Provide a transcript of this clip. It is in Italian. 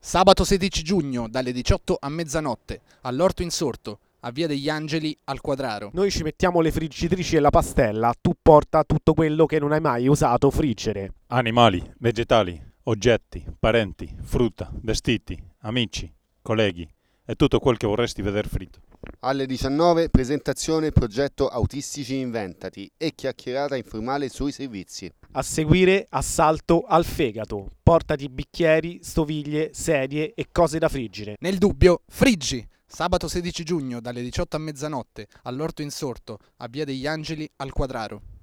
Sabato 16 giugno dalle 18 a mezzanotte all'Orto Insorto, a Via degli Angeli al Quadraro. Noi ci mettiamo le friggitrici e la pastella, tu porta tutto quello che non hai mai usato friggere. Animali, vegetali, oggetti, parenti, frutta, vestiti, amici, colleghi e tutto quel che vorresti veder fritto. Alle 19 presentazione progetto Autistici Inventati e chiacchierata informale sui servizi. A seguire assalto al fegato, portati bicchieri, stoviglie, sedie e cose da friggere. Nel dubbio, friggi! Sabato 16 giugno dalle 18 a mezzanotte all'Orto Insorto, a Via degli Angeli al Quadraro.